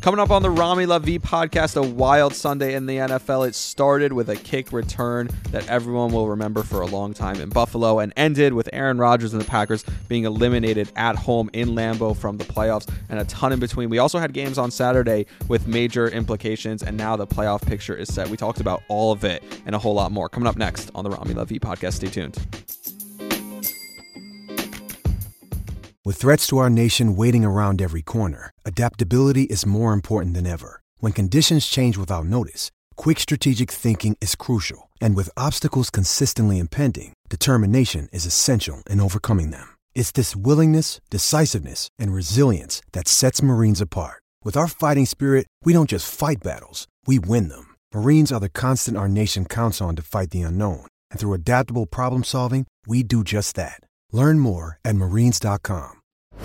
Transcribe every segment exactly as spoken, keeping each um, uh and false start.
Coming up on the Rami Lavi podcast, a wild Sunday in the N F L. It started with a kick return that everyone will remember for a long time in Buffalo and ended with Aaron Rodgers and the Packers being eliminated at home in Lambeau from the playoffs, and a ton in between. We also had games on Saturday with major implications, and now the playoff picture is set. We talked about all of it and a whole lot more coming up next on the Rami Lavi podcast. Stay tuned. With threats to our nation waiting around every corner, adaptability is more important than ever. When conditions change without notice, quick strategic thinking is crucial. And with obstacles consistently impending, determination is essential in overcoming them. It's this willingness, decisiveness, and resilience that sets Marines apart. With our fighting spirit, we don't just fight battles, we win them. Marines are the constant our nation counts on to fight the unknown. And through adaptable problem solving, we do just that. Learn more at marines dot com.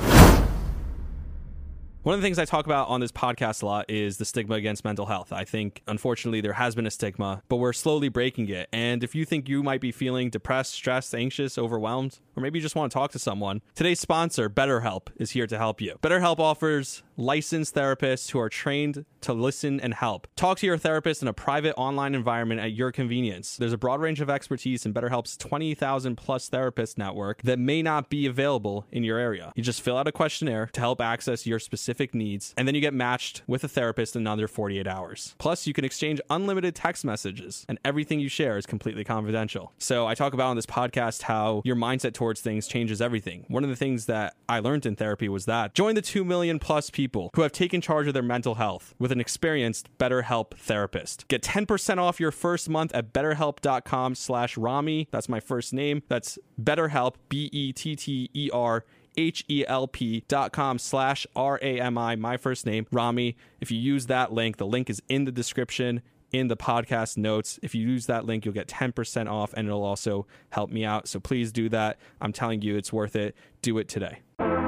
One of the things I talk about on this podcast a lot is the stigma against mental health. I think, unfortunately, there has been a stigma, but we're slowly breaking it. And if you think you might be feeling depressed, stressed, anxious, overwhelmed, or maybe you just want to talk to someone, today's sponsor, BetterHelp, is here to help you. BetterHelp offers licensed therapists who are trained to listen and help. Talk to your therapist in a private online environment at your convenience. There's a broad range of expertise in BetterHelp's twenty thousand plus therapist network that may not be available in your area. You just fill out a questionnaire to help access your specific needs, and then you get matched with a therapist in under forty-eight hours. Plus, you can exchange unlimited text messages, and everything you share is completely confidential. So I talk about on this podcast how your mindset towards things changes everything. One of the things that I learned in therapy was that join the two million plus people who have taken charge of their mental health with an experienced BetterHelp therapist. Get ten percent off your first month at betterhelp.com slash Rami. That's my first name. That's BetterHelp, B E T T E R H-E-L-P dot com slash R-A-M-I, my first name, Rami. If you use that link, the link is in the description, in the podcast notes. If you use that link, you'll get ten percent off, and it'll also help me out. So please do that. I'm telling you, it's worth it. Do it today.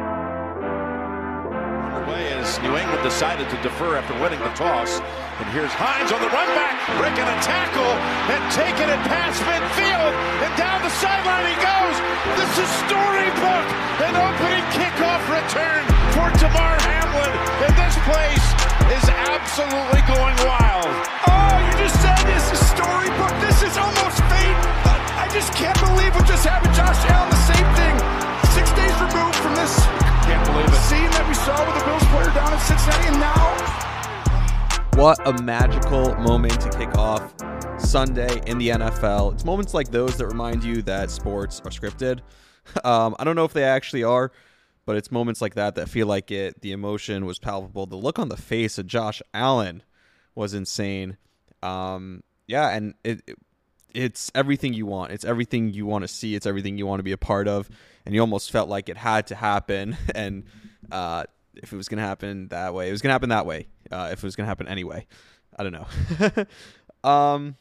Underway as New England decided to defer after winning the toss. And here's Hines on the run back, breaking a tackle and taking it past midfield. And down the sideline he goes. This is storybook. An opening kickoff return for Damar Hamlin. And this place is absolutely going wild. Oh, you just said this is storybook. This is almost fate. I just can't believe what just happened. Josh Allen, the same thing. Six days removed from this. Can't believe it. Scene that we saw with the Bills player down in Cincinnati, and now. What a magical moment to kick off Sunday in the N F L. It's moments like those that remind you that sports are scripted. Um, I don't know if they actually are, but it's moments like that that feel like it. The emotion was palpable. The look on the face of Josh Allen was insane. Um, yeah, and it, it it's everything you want. It's everything you want to see. It's everything you want to be a part of. And you almost felt like it had to happen. And uh, if it was going to happen that way, it was going to happen that way. Uh, if it was going to happen anyway. I don't know. um.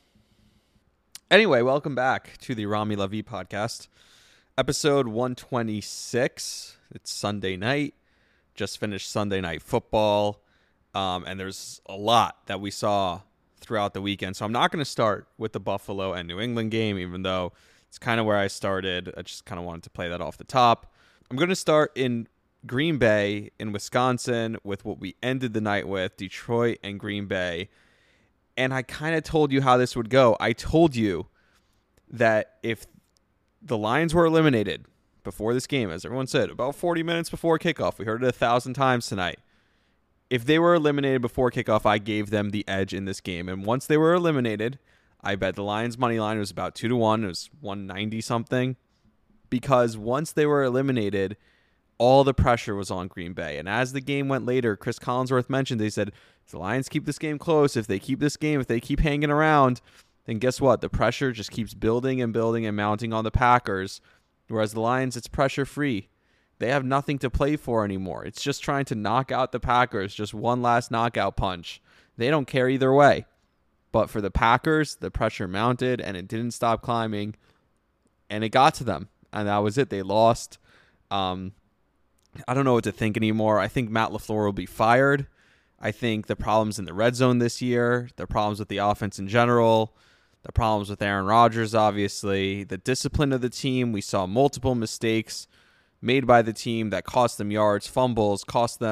Anyway, welcome back to the Rami Lavi podcast. Episode one twenty-six. It's Sunday night. Just finished Sunday Night Football. Um, and there's a lot that we saw throughout the weekend. So I'm not going to start with the Buffalo and New England game, even though it's kind of where I started. I just kind of wanted to play that off the top. I'm going to start in Green Bay in Wisconsin with what we ended the night with, Detroit and Green Bay. And I kind of told you how this would go. I told you that if the Lions were eliminated before this game, as everyone said, about forty minutes before kickoff, we heard it a thousand times tonight. If they were eliminated before kickoff, I gave them the edge in this game. And once they were eliminated, I bet the Lions money line was about two to one. It was one ninety something. Because once they were eliminated, all the pressure was on Green Bay. And as the game went later, Chris Collinsworth mentioned, they said, if the Lions keep this game close, if they keep this game, if they keep hanging around, then guess what? The pressure just keeps building and building and mounting on the Packers. Whereas the Lions, it's pressure free. They have nothing to play for anymore. It's just trying to knock out the Packers, just one last knockout punch. They don't care either way. But for the Packers, the pressure mounted and it didn't stop climbing. And it got to them. And that was it. They lost. Um, I don't know what to think anymore. I think Matt LaFleur will be fired. I think the problems in the red zone this year, the problems with the offense in general, the problems with Aaron Rodgers, obviously, the discipline of the team. We saw multiple mistakes made by the team that cost them yards, fumbles, cost them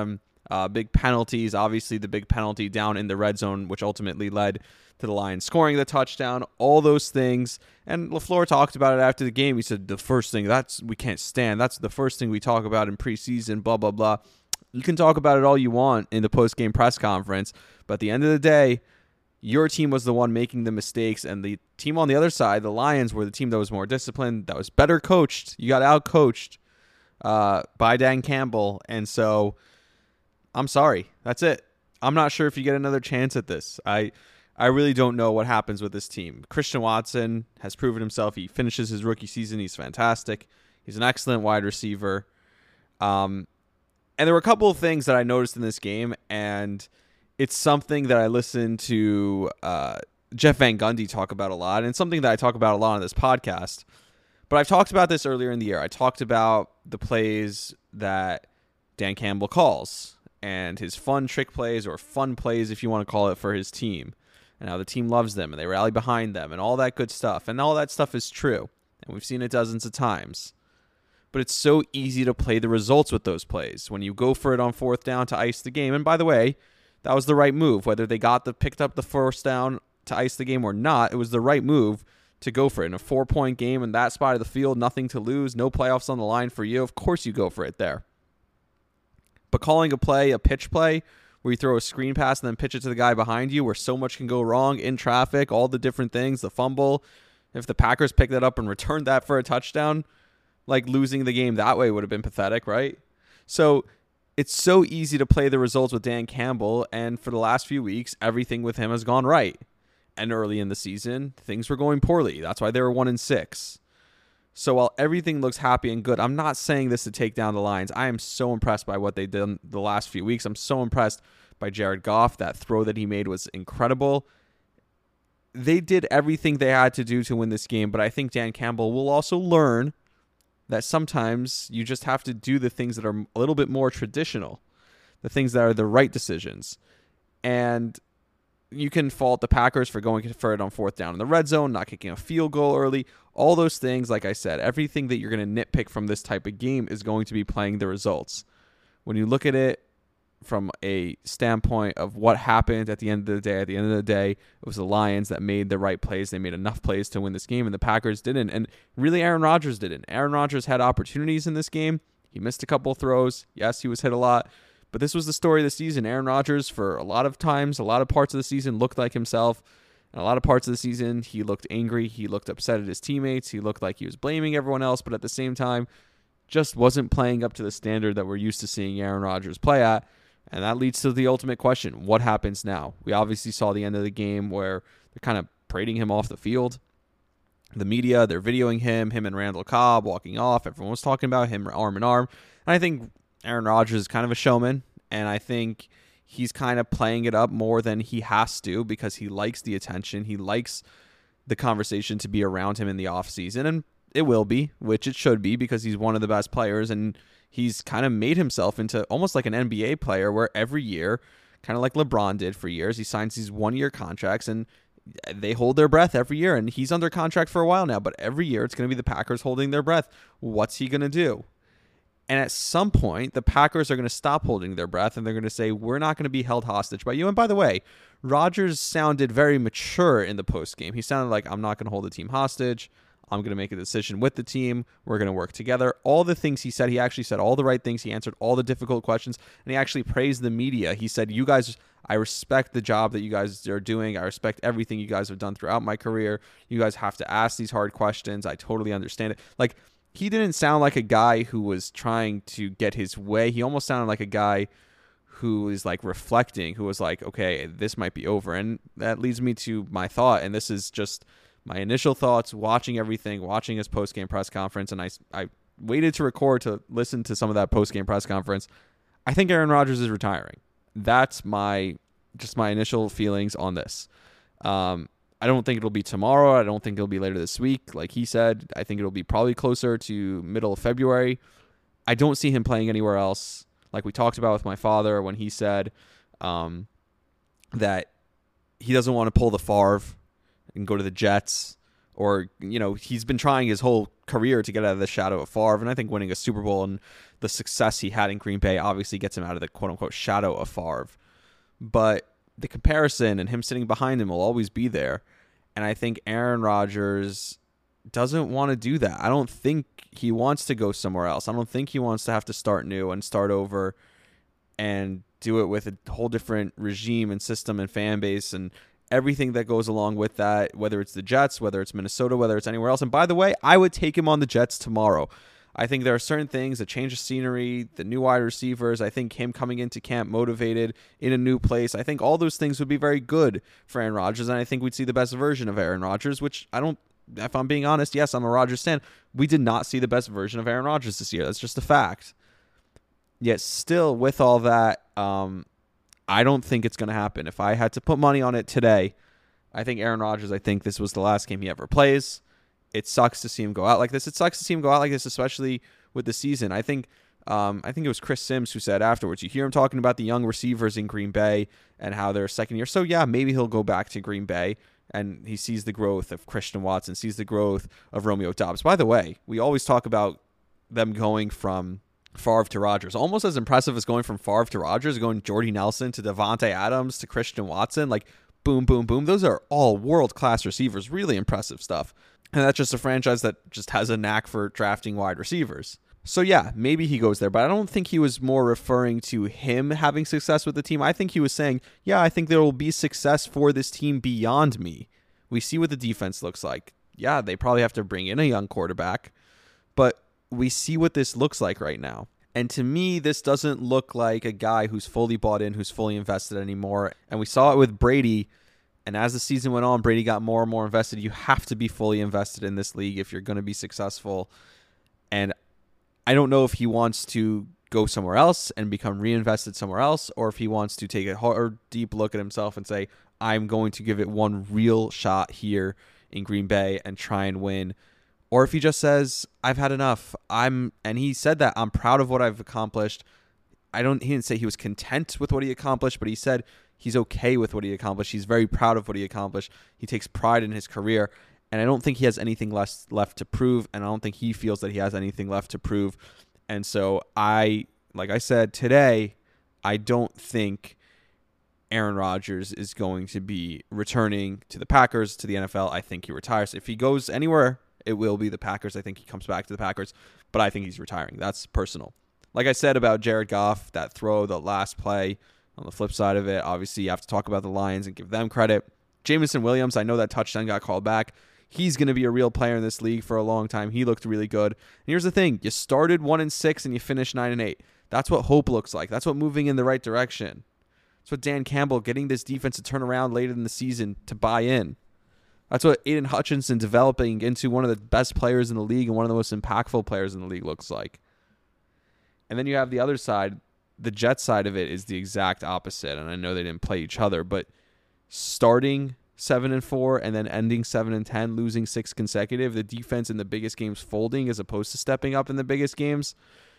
Uh, big penalties, obviously the big penalty down in the red zone, which ultimately led to the Lions scoring the touchdown, all those things. And LaFleur talked about it after the game. He said, the first thing that's we can't stand, that's the first thing we talk about in preseason, blah, blah, blah. You can talk about it all you want in the post-game press conference, but at the end of the day, your team was the one making the mistakes, and the team on the other side, the Lions, were the team that was more disciplined, that was better coached. You got out-coached uh, by Dan Campbell, and so I'm sorry. That's it. I'm not sure if you get another chance at this. I I really don't know what happens with this team. Christian Watson has proven himself. He finishes his rookie season. He's fantastic. He's an excellent wide receiver. Um, and there were a couple of things that I noticed in this game, and it's something that I listened to uh, Jeff Van Gundy talk about a lot, and something that I talk about a lot on this podcast. But I've talked about this earlier in the year. I talked about the plays that Dan Campbell calls and his fun trick plays, or fun plays if you want to call it, for his team, and how the team loves them and they rally behind them and all that good stuff. And all that stuff is true, and we've seen it dozens of times. But it's so easy to play the results with those plays when you go for it on fourth down to ice the game. And by the way, that was the right move. Whether they got the picked up the first down to ice the game or not, it was the right move to go for it. In a four-point game in that spot of the field, nothing to lose, no playoffs on the line for you, of course you go for it there. But calling a play, a pitch play, where you throw a screen pass and then pitch it to the guy behind you, where so much can go wrong in traffic, all the different things, the fumble, if the Packers picked that up and returned that for a touchdown, like losing the game that way would have been pathetic, right? So it's so easy to play the results with Dan Campbell, and for the last few weeks, everything with him has gone right. And early in the season, things were going poorly. That's why they were one and six. So while everything looks happy and good, I'm not saying this to take down the Lions. I am so impressed by what they did the last few weeks. I'm so impressed by Jared Goff. That throw that he made was incredible. They did everything they had to do to win this game, but I think Dan Campbell will also learn that sometimes you just have to do the things that are a little bit more traditional, the things that are the right decisions. And you can fault the Packers for going for it on fourth down in the red zone, not kicking a field goal early. All those things, like I said, everything that you're going to nitpick from this type of game is going to be playing the results. When you look at it from a standpoint of what happened at the end of the day, at the end of the day, it was the Lions that made the right plays. They made enough plays to win this game, and the Packers didn't. And really, Aaron Rodgers didn't. Aaron Rodgers had opportunities in this game. He missed a couple of throws. Yes, he was hit a lot. But this was the story of the season. Aaron Rodgers, for a lot of times, a lot of parts of the season, looked like himself. And a lot of parts of the season, he looked angry. He looked upset at his teammates. He looked like he was blaming everyone else. But at the same time, just wasn't playing up to the standard that we're used to seeing Aaron Rodgers play at. And that leads to the ultimate question. What happens now? We obviously saw the end of the game where they're kind of parading him off the field. The media, they're videoing him, him and Randall Cobb walking off. Everyone was talking about him arm in arm. And I think Aaron Rodgers is kind of a showman. And I think he's kind of playing it up more than he has to because he likes the attention. He likes the conversation to be around him in the offseason. And it will be, which it should be, because he's one of the best players. And he's kind of made himself into almost like an N B A player where every year, kind of like LeBron did for years, he signs these one-year contracts and they hold their breath every year. And he's under contract for a while now, but every year it's going to be the Packers holding their breath. What's he going to do? And at some point, the Packers are going to stop holding their breath and they're going to say, we're not going to be held hostage by you. And by the way, Rodgers sounded very mature in the postgame. He sounded like, I'm not going to hold the team hostage. I'm going to make a decision with the team. We're going to work together. All the things he said, he actually said all the right things. He answered all the difficult questions, and he actually praised the media. He said, you guys, I respect the job that you guys are doing. I respect everything you guys have done throughout my career. You guys have to ask these hard questions. I totally understand it. Like, he didn't sound like a guy who was trying to get his way. He almost sounded like a guy who is like reflecting, who was like, okay, this might be over. And that leads me to my thought, and this is just my initial thoughts, watching everything, watching his post-game press conference, and I, I waited to record to listen to some of that post-game press conference. I think Aaron Rodgers is retiring. That's my just my initial feelings on this. Um, I don't think it'll be tomorrow. I don't think it'll be later this week. Like he said, I think it'll be probably closer to middle of February. I don't see him playing anywhere else. Like we talked about with my father when he said um, that he doesn't want to pull the Favre and go to the Jets, or, you know, he's been trying his whole career to get out of the shadow of Favre, and I think winning a Super Bowl and the success he had in Green Bay obviously gets him out of the quote-unquote shadow of Favre. But the comparison and him sitting behind him will always be there, and I think Aaron Rodgers doesn't want to do that. I don't think he wants to go somewhere else. I don't think he wants to have to start new and start over and do it with a whole different regime and system and fan base and everything that goes along with that, whether it's the Jets, whether it's Minnesota, whether it's anywhere else. And by the way, I would take him on the Jets tomorrow. I think there are certain things, a change of scenery, the new wide receivers, I think him coming into camp motivated in a new place, I think all those things would be very good for Aaron Rodgers, and I think we'd see the best version of Aaron Rodgers, which I don't, if I'm being honest, yes, I'm a Rodgers fan. We did not see the best version of Aaron Rodgers this year. That's just a fact. Yet still, with all that, um, I don't think it's going to happen. If I had to put money on it today, I think Aaron Rodgers, I think this was the last game he ever plays. It sucks to see him go out like this. It sucks to see him go out like this, especially with the season. I think um, I think it was Chris Sims who said afterwards, you hear him talking about the young receivers in Green Bay and how they're second year. So, yeah, maybe he'll go back to Green Bay, and he sees the growth of Christian Watson, sees the growth of Romeo Doubs. By the way, we always talk about them going from Favre to Rodgers. Almost as impressive as going from Favre to Rodgers, going Jordy Nelson to Devontae Adams to Christian Watson. Like, boom, boom, boom. Those are all world-class receivers. Really impressive stuff. And that's just a franchise that just has a knack for drafting wide receivers. So, yeah, maybe he goes there. But I don't think he was more referring to him having success with the team. I think he was saying, yeah, I think there will be success for this team beyond me. We see what the defense looks like. Yeah, they probably have to bring in a young quarterback. But we see what this looks like right now. And to me, this doesn't look like a guy who's fully bought in, who's fully invested anymore. And we saw it with Brady. And as the season went on, Brady got more and more invested. You have to be fully invested in this league if you're going to be successful. And I don't know if he wants to go somewhere else and become reinvested somewhere else, or if he wants to take a hard, deep look at himself and say, I'm going to give it one real shot here in Green Bay and try and win. Or if he just says, I've had enough. I'm, and he said that, I'm proud of what I've accomplished. I don't, he didn't say he was content with what he accomplished, but he said he's okay with what he accomplished. He's very proud of what he accomplished. He takes pride in his career. And I don't think he has anything less left to prove. And I don't think he feels that he has anything left to prove. And so I, like I said today, I don't think Aaron Rodgers is going to be returning to the Packers, to the N F L. I think he retires. If he goes anywhere, it will be the Packers. I think he comes back to the Packers, but I think he's retiring. That's personal. Like I said about Jared Goff, that throw, the last play, on the flip side of it, obviously you have to talk about the Lions and give them credit. Jameson Williams, I know that touchdown got called back. He's going to be a real player in this league for a long time. He looked really good. And here's the thing. You started one and six and you finished nine and eight. That's what hope looks like. That's what moving in the right direction. That's what Dan Campbell getting this defense to turn around later in the season to buy in. That's what Aiden Hutchinson developing into one of the best players in the league and one of the most impactful players in the league looks like. And then you have the other side. The Jets side of it is the exact opposite. And I know they didn't play each other, but starting seven and four and then ending seven and ten, losing six consecutive, the defense in the biggest games folding as opposed to stepping up in the biggest games.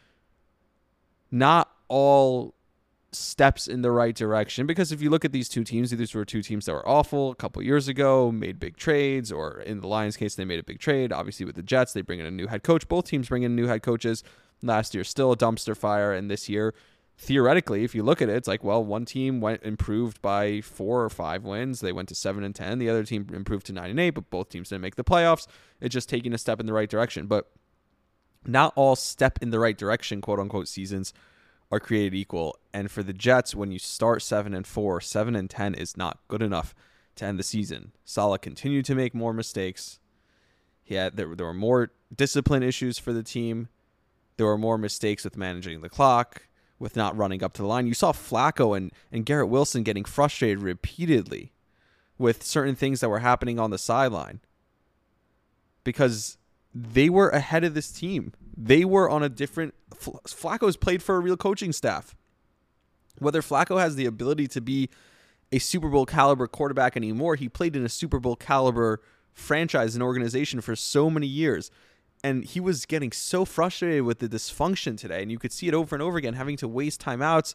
Not all steps in the right direction, because if you look at these two teams, these were two teams that were awful a couple years ago, made big trades, or in the Lions case, they made a big trade. Obviously with the Jets, they bring in a new head coach. Both teams bring in new head coaches. Last year, still a dumpster fire, and this year, theoretically, if you look at it, it's like, well, one team went improved by four or five wins. They went to seven and ten. The other team improved to nine and eight, but both teams didn't make the playoffs. It's just taking a step in the right direction. But not all step in the right direction, quote unquote, seasons are created equal. And for the Jets, when you start seven and four, seven and ten is not good enough to end the season. Saleh continued to make more mistakes. He had there, there were more discipline issues for the team. There were more mistakes with managing the clock, with not running up to the line. You saw Flacco and, and Garrett Wilson getting frustrated repeatedly with certain things that were happening on the sideline because they were ahead of this team. They were on a different... Flacco's played for a real coaching staff. Whether Flacco has the ability to be a Super Bowl caliber quarterback anymore, he played in a Super Bowl caliber franchise and organization for so many years. And he was getting so frustrated with the dysfunction today, and you could see it over and over again, having to waste timeouts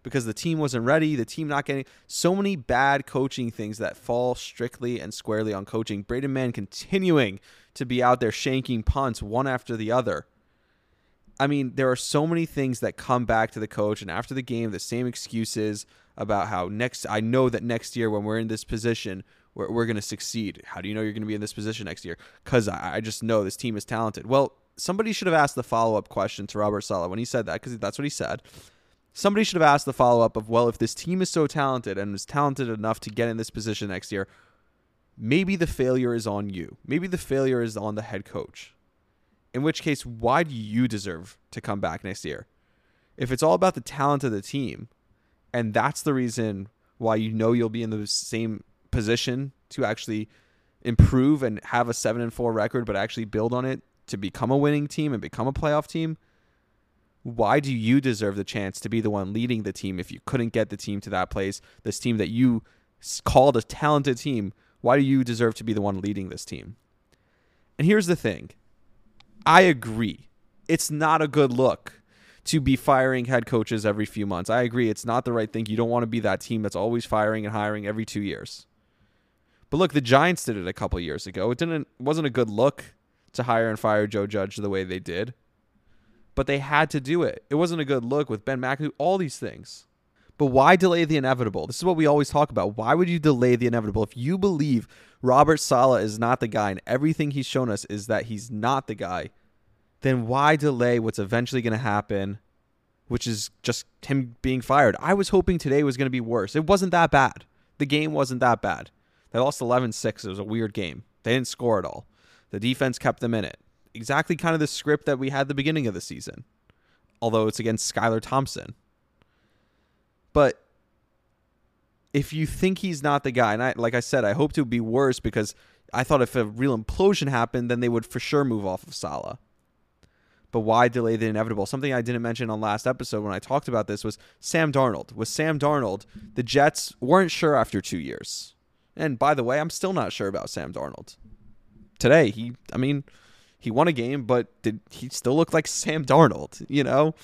because the team wasn't ready, the team not getting so many bad coaching things that fall strictly and squarely on coaching. Braden Mann continuing to be out there shanking punts one after the other. I mean, there are so many things that come back to the coach, and after the game, the same excuses about how next, I know that next year when we're in this position, we're, we're going to succeed. How do you know you're going to be in this position next year? Because I, I just know this team is talented. Well, somebody should have asked the follow-up question to Robert Saleh when he said that, because that's what he said. Somebody should have asked the follow-up of, well, if this team is so talented and is talented enough to get in this position next year, maybe the failure is on you. Maybe the failure is on the head coach. In which case, why do you deserve to come back next year? If it's all about the talent of the team, and that's the reason why you know you'll be in the same position to actually improve and have a seven and four record, but actually build on it to become a winning team and become a playoff team, why do you deserve the chance to be the one leading the team if you couldn't get the team to that place, this team that you called a talented team? Why do you deserve to be the one leading this team? And here's the thing. I agree. It's not a good look to be firing head coaches every few months. I agree. It's not the right thing. You don't want to be that team that's always firing and hiring every two years. But look, the Giants did it a couple years ago. It didn't it wasn't a good look to hire and fire Joe Judge the way they did. But they had to do it. It wasn't a good look with Ben McAdoo, all these things. But why delay the inevitable? This is what we always talk about. Why would you delay the inevitable? If you believe Robert Saleh is not the guy and everything he's shown us is that he's not the guy, then why delay what's eventually going to happen, which is just him being fired? I was hoping today was going to be worse. It wasn't that bad. The game wasn't that bad. They lost eleven six. It was a weird game. They didn't score at all. The defense kept them in it. Exactly kind of the script that we had at the beginning of the season, although it's against Skylar Thompson. But if you think he's not the guy, and I, like I said, I hoped it would be worse because I thought if a real implosion happened, then they would for sure move off of Saleh. But why delay the inevitable? Something I didn't mention on last episode when I talked about this was Sam Darnold. With Sam Darnold, the Jets weren't sure after two years. And by the way, I'm still not sure about Sam Darnold. Today, he, I mean, he won a game, but did he still look like Sam Darnold, you know?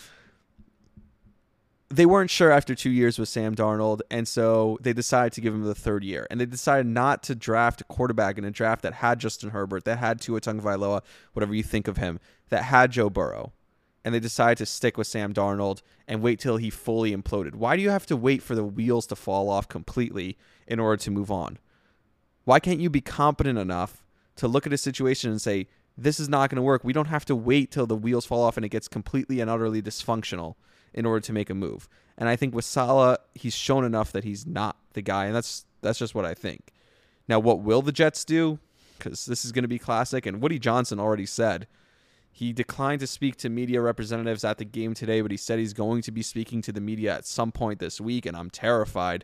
They weren't sure after two years with Sam Darnold, and so they decided to give him the third year. And they decided not to draft a quarterback in a draft that had Justin Herbert, that had Tua Tagovailoa, whatever you think of him, that had Joe Burrow. And they decided to stick with Sam Darnold and wait till he fully imploded. Why do you have to wait for the wheels to fall off completely in order to move on? Why can't you be competent enough to look at a situation and say, this is not going to work? We don't have to wait till the wheels fall off and it gets completely and utterly dysfunctional in order to make a move. And I think with Saleh, he's shown enough that he's not the guy, and that's that's just what I think. Now, what will the Jets do? Because this is going to be classic, and Woody Johnson already said he declined to speak to media representatives at the game today, but he said he's going to be speaking to the media at some point this week, and I'm terrified.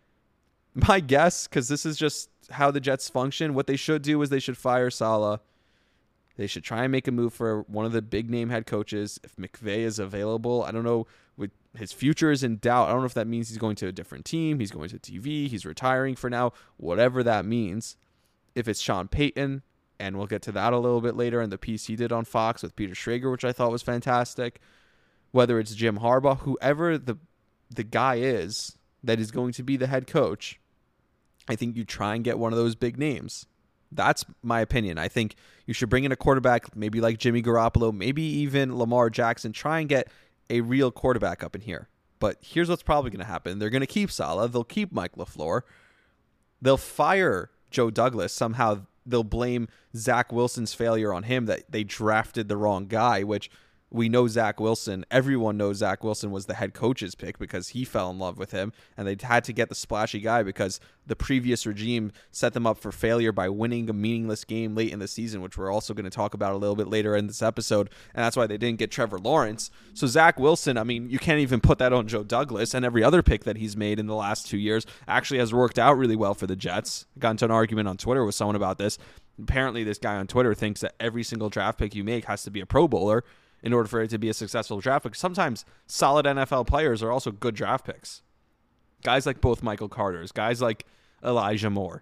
My guess, because this is just how the Jets function, what they should do is they should fire Saleh. They should try and make a move for one of the big-name head coaches. If McVay is available, I don't know. With his future is in doubt. I don't know if that means he's going to a different team. He's going to T V. He's retiring for now. Whatever that means. If it's Sean Payton, and we'll get to that a little bit later in the piece he did on Fox with Peter Schrager, which I thought was fantastic. Whether it's Jim Harbaugh, whoever the the guy is that is going to be the head coach, I think you try and get one of those big names. That's my opinion. I think you should bring in a quarterback, maybe like Jimmy Garoppolo, maybe even Lamar Jackson. Try and get a real quarterback up in here. But here's what's probably going to happen. They're going to keep Saleh. They'll keep Mike LaFleur. They'll fire Joe Douglas. Somehow they'll blame Zach Wilson's failure on him, that they drafted the wrong guy, which we know Zach Wilson, everyone knows Zach Wilson was the head coach's pick because he fell in love with him, and they had to get the splashy guy because the previous regime set them up for failure by winning a meaningless game late in the season, which we're also going to talk about a little bit later in this episode, and that's why they didn't get Trevor Lawrence. So Zach Wilson, I mean, you can't even put that on Joe Douglas, and every other pick that he's made in the last two years actually has worked out really well for the Jets. I got into an argument on Twitter with someone about this. Apparently this guy on Twitter thinks that every single draft pick you make has to be a Pro Bowler in order for it to be a successful draft pick. Sometimes solid N F L players are also good draft picks. Guys like both Michael Carter's, guys like Elijah Moore.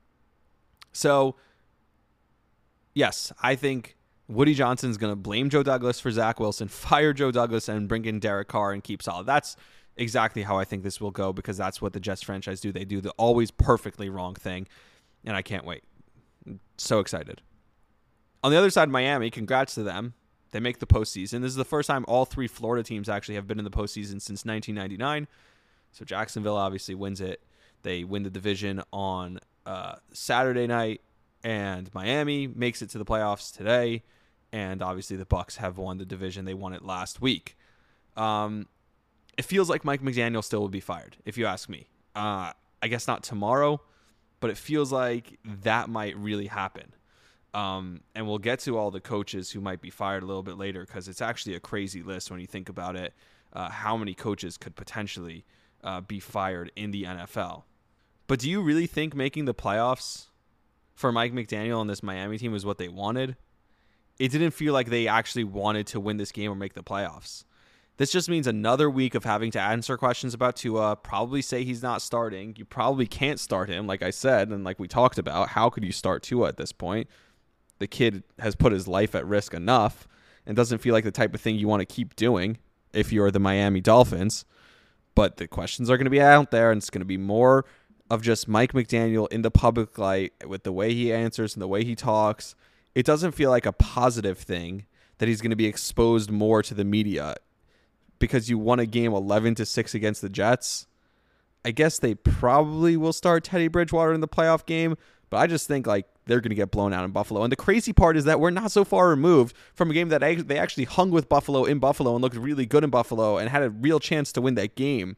So, yes, I think Woody Johnson's going to blame Joe Douglas for Zach Wilson, fire Joe Douglas, and bring in Derek Carr and keep Saleh. That's exactly how I think this will go, because that's what the Jets franchise do. They do the always perfectly wrong thing, and I can't wait. I'm so excited. On the other side, Miami, congrats to them. They make the postseason. This is the first time all three Florida teams actually have been in the postseason since nineteen ninety-nine. So Jacksonville obviously wins it. They win the division on uh, Saturday night, and Miami makes it to the playoffs today. And obviously the Bucs have won the division. They won it last week. Um, it feels like Mike McDaniel still will be fired, if you ask me. Uh, I guess not tomorrow, but it feels like that might really happen. Um, and we'll get to all the coaches who might be fired a little bit later, because it's actually a crazy list when you think about it, uh, how many coaches could potentially uh, be fired in the N F L. But do you really think making the playoffs for Mike McDaniel and this Miami team is what they wanted? It didn't feel like they actually wanted to win this game or make the playoffs. This just means another week of having to answer questions about Tua, probably say he's not starting. You probably can't start him, like I said, and like we talked about. How could you start Tua at this point? The kid has put his life at risk enough and doesn't feel like the type of thing you want to keep doing if you're the Miami Dolphins. But the questions are going to be out there, and it's going to be more of just Mike McDaniel in the public light with the way he answers and the way he talks. It doesn't feel like a positive thing that he's going to be exposed more to the media because you won a game eleven to six against the Jets. I guess they probably will start Teddy Bridgewater in the playoff game, but I just think like they're going to get blown out in Buffalo. And the crazy part is that we're not so far removed from a game that they actually hung with Buffalo in Buffalo and looked really good in Buffalo and had a real chance to win that game.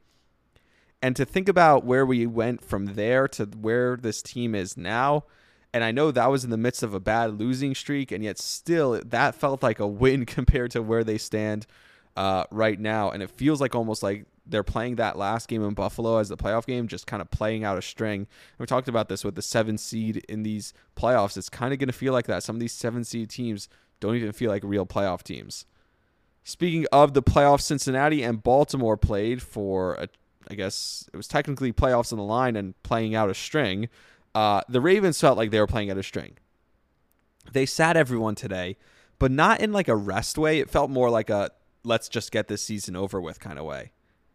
And to think about where we went from there to where this team is now, and I know that was in the midst of a bad losing streak, and yet still that felt like a win compared to where they stand uh, right now. And it feels like almost like they're playing that last game in Buffalo as the playoff game, just kind of playing out a string. And we talked about this with the seven seed in these playoffs. It's kind of going to feel like that. Some of these seven seed teams don't even feel like real playoff teams. Speaking of the playoffs, Cincinnati and Baltimore played for, a, I guess it was technically playoffs on the line and playing out a string. Uh, the Ravens felt like they were playing out a string. They sat everyone today, but not in like a rest way. It felt more like a let's just get this season over with kind of way.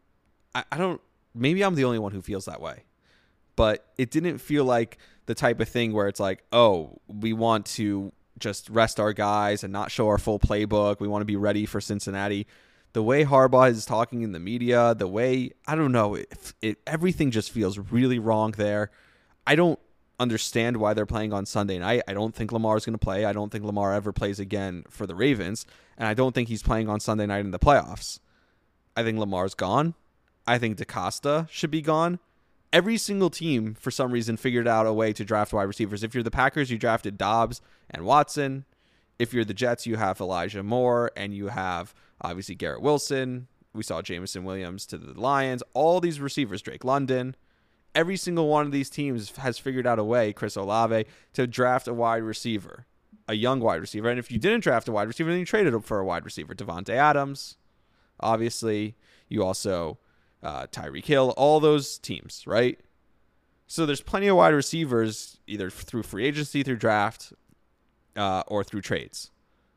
I don't, maybe I'm the only one who feels that way, but it didn't feel like the type of thing where it's like, oh, we want to just rest our guys and not show our full playbook. We want to be ready for Cincinnati. The way Harbaugh is talking in the media, the way, I don't know, it, it, everything just feels really wrong there. I don't understand why they're playing on Sunday night. I don't think Lamar is going to play. I don't think Lamar ever plays again for the Ravens, and I don't think he's playing on Sunday night in the playoffs. I think Lamar's gone. I think DaCosta should be gone. Every single team, for some reason, figured out a way to draft wide receivers. If you're the Packers, you drafted Dobbs and Watson. If you're the Jets, you have Elijah Moore, and you have, obviously, Garrett Wilson. We saw Jameson Williams to the Lions. All these receivers, Drake London. Every single one of these teams has figured out a way, Chris Olave, to draft a wide receiver, a young wide receiver. And if you didn't draft a wide receiver, then you traded him for a wide receiver. Devontae Adams, obviously. You also... Uh, Tyreek Hill, all those teams, right? So there's plenty of wide receivers, either through free agency, through draft, uh, or through trades.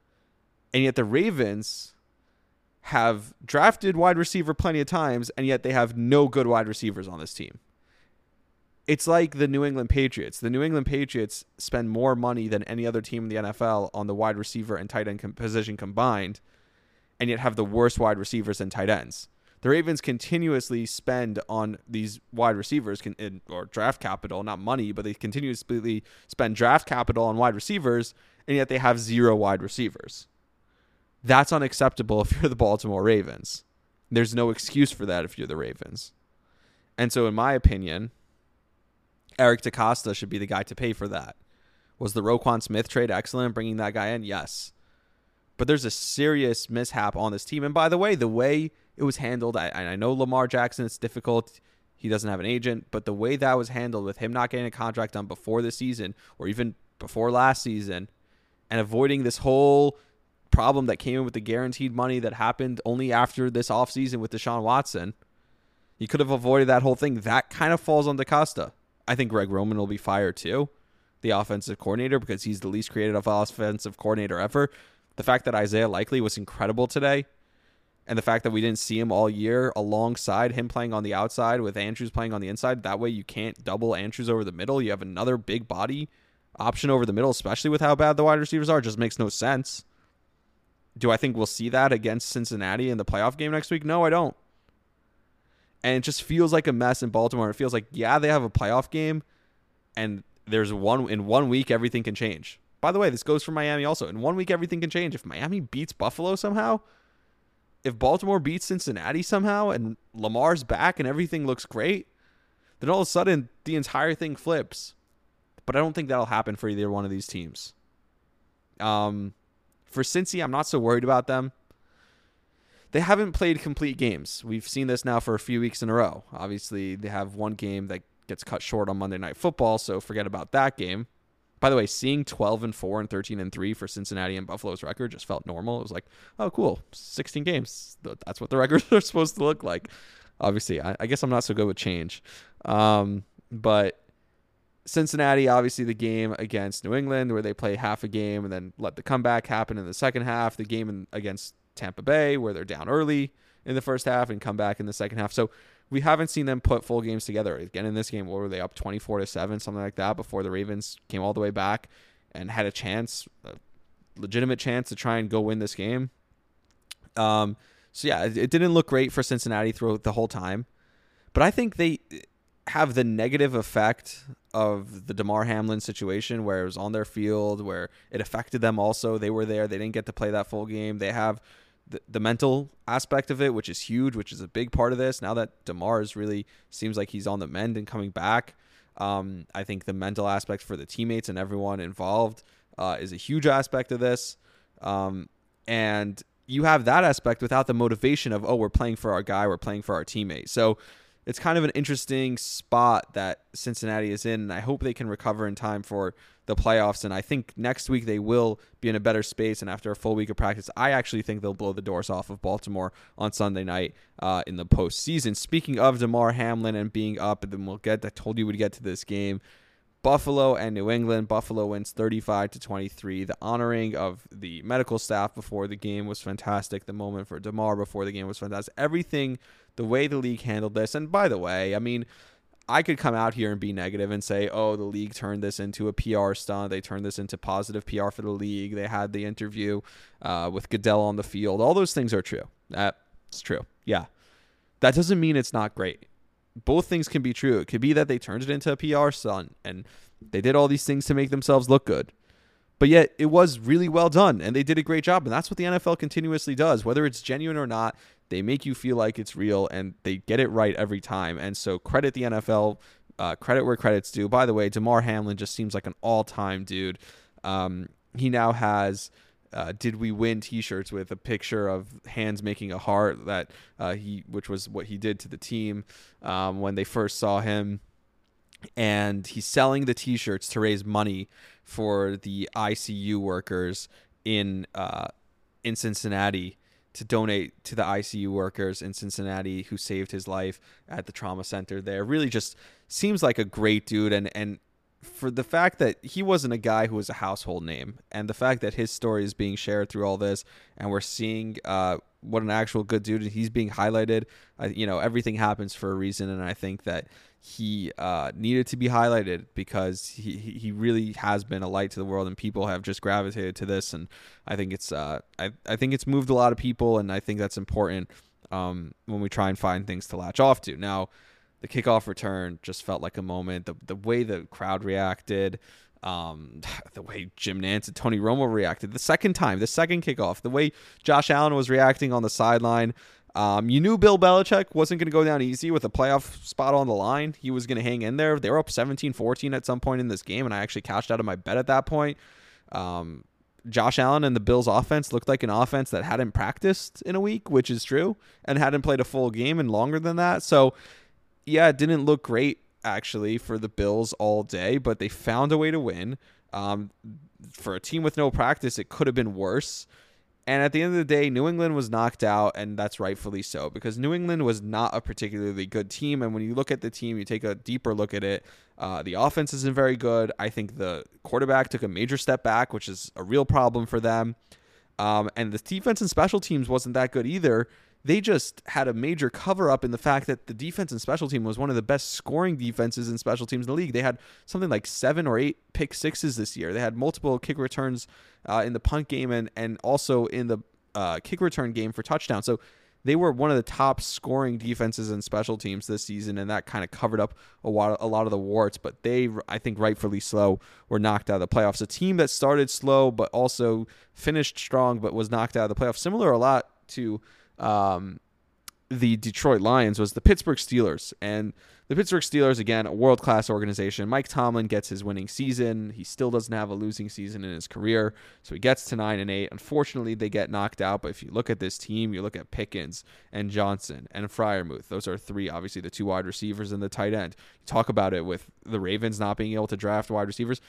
And yet the Ravens have drafted wide receiver plenty of times, and yet they have no good wide receivers on this team. It's like the New England Patriots. The New England Patriots spend more money than any other team in the N F L on the wide receiver and tight end com- position combined, and yet have the worst wide receivers and tight ends. The Ravens continuously spend on these wide receivers can, or draft capital, not money, but they continuously spend draft capital on wide receivers, and yet they have zero wide receivers. That's unacceptable if you're the Baltimore Ravens. There's no excuse for that if you're the Ravens. And so in my opinion, Eric DaCosta should be the guy to pay for that. Was the Roquan Smith trade excellent, bringing that guy in? Yes. But there's a serious mishap on this team. And by the way, the way it was handled, I, I know Lamar Jackson, it's difficult. He doesn't have an agent. But the way that was handled with him not getting a contract done before the season or even before last season and avoiding this whole problem that came in with the guaranteed money that happened only after this offseason with Deshaun Watson, you could have avoided that whole thing. That kind of falls on DaCosta. I think Greg Roman will be fired too, the offensive coordinator, because he's the least creative offensive coordinator ever. The fact that Isaiah Likely was incredible today, And the fact that we didn't see him all year alongside him playing on the outside with Andrews playing on the inside, that way you can't double Andrews over the middle. You have another big body option over the middle, especially with how bad the wide receivers are. It just makes no sense. Do I think we'll see that against Cincinnati in the playoff game next week? No, I don't. And it just feels like a mess in Baltimore. It feels like, yeah, they have a playoff game, and there's one in one week, everything can change. By the way, this goes for Miami also. In one week, everything can change. If Miami beats Buffalo somehow, if Baltimore beats Cincinnati somehow and Lamar's back and everything looks great, then all of a sudden the entire thing flips. But I don't think that'll happen for either one of these teams. Um, for Cincy, I'm not so worried about them. They haven't played complete games. We've seen this now for a few weeks in a row. Obviously, they have one game that gets cut short on Monday Night Football, so forget about that game. By the way, seeing twelve and four and thirteen and three for Cincinnati and Buffalo's record just felt normal. It was like, oh, cool, sixteen games. That's what the records are supposed to look like. Obviously, I, I guess I'm not so good with change. Um, but Cincinnati, obviously the game against New England where they play half a game and then let the comeback happen in the second half. The game in, against Tampa Bay where they're down early in the first half and come back in the second half. So we haven't seen them put full games together. Again, in this game, what were they up twenty-four to seven, something like that, before the Ravens came all the way back and had a chance, a legitimate chance to try and go win this game. Um, so yeah, it, it didn't look great for Cincinnati throughout the whole time, but I think they have the negative effect of the Damar Hamlin situation where it was on their field, where it affected them also. They were there. They didn't get to play that full game. They have The, the mental aspect of it, which is huge, which is a big part of this. Now that DeMar is really seems like he's on the mend and coming back, um, I think the mental aspect for the teammates and everyone involved uh, is a huge aspect of this. Um, and you have that aspect without the motivation of, oh, we're playing for our guy, we're playing for our teammate. So it's kind of an interesting spot that Cincinnati is in, and I hope they can recover in time for the playoffs. And I think next week they will be in a better space, and after a full week of practice, I actually think they'll blow the doors off of Baltimore on Sunday night uh, in the postseason. Speaking of Damar Hamlin and being up, and then we'll get, I told you we'd get to this game, Buffalo and New England. Buffalo wins thirty-five to twenty-three. The honoring of the medical staff before the game was fantastic. The moment for Damar before the game was fantastic. Everything, the way the league handled this. And by the way, I mean, I could come out here and be negative and say, oh, the league turned this into a P R stunt. They turned this into positive P R for the league. They had the interview uh, with Goodell on the field. All those things are true. That's true. Yeah. That doesn't mean it's not great. Both things can be true. It could be that they turned it into a P R stunt and they did all these things to make themselves look good. But yet it was really well done and they did a great job. And that's what the N F L continuously does. Whether it's genuine or not, they make you feel like it's real and they get it right every time. And so credit the N F L, uh, credit where credit's due. By the way, Damar Hamlin just seems like an all-time dude. Um, he now has uh, "Did We Win" t-shirts with a picture of hands making a heart, that uh, he, which was what he did to the team um, when they first saw him. And he's selling the t-shirts to raise money for the I C U workers in uh, in Cincinnati, to donate to the I C U workers in Cincinnati who saved his life at the trauma center there. Really just seems like a great dude. And, and for the fact that he wasn't a guy who was a household name, and the fact that his story is being shared through all this, and we're seeing uh, what an actual good dude, and he's being highlighted. Uh, you know, everything happens for a reason, and I think that he uh, needed to be highlighted because he he really has been a light to the world, and people have just gravitated to this. And I think it's uh, I I think it's moved a lot of people, and I think that's important um, when we try and find things to latch off to. Now, the kickoff return just felt like a moment. The the way the crowd reacted, um, the way Jim Nantz and Tony Romo reacted the second time, the second kickoff, the way Josh Allen was reacting on the sideline. Um, you knew Bill Belichick wasn't going to go down easy with a playoff spot on the line. He was going to hang in there. They were up seventeen fourteen at some point in this game, and I actually cashed out of my bet at that point. Um, Josh Allen and the Bills offense looked like an offense that hadn't practiced in a week, which is true, and hadn't played a full game in longer than that. So, yeah, it didn't look great, actually, for the Bills all day, but they found a way to win. Um, for a team with no practice, it could have been worse. And at the end of the day, New England was knocked out, and that's rightfully so, because New England was not a particularly good team. And when you look at the team, you take a deeper look at it, uh, the offense isn't very good. I think the quarterback took a major step back, which is a real problem for them. Um, and the defense and special teams wasn't that good either. they just had a major cover up in the fact that the defense and special team was one of the best scoring defenses and special teams in the league. They had something like seven or eight pick sixes this year. They had multiple kick returns uh, in the punt game and, and also in the uh, kick return game for touchdown. So they were one of the top scoring defenses and special teams this season, and that kind of covered up a lot, a lot of the warts. But they, I think rightfully slow, were knocked out of the playoffs. A team that started slow but also finished strong but was knocked out of the playoffs, similar a lot to um, the Detroit Lions, was the Pittsburgh Steelers. And the Pittsburgh Steelers, again, a world-class organization. Mike Tomlin gets his winning season. He still doesn't have a losing season in his career, so he gets to nine and eight. Unfortunately, they get knocked out, but if you look at this team, you look at Pickens and Johnson and Freiermuth. Those are three, obviously, the two wide receivers and the tight end. You talk about it with the Ravens not being able to draft wide receivers.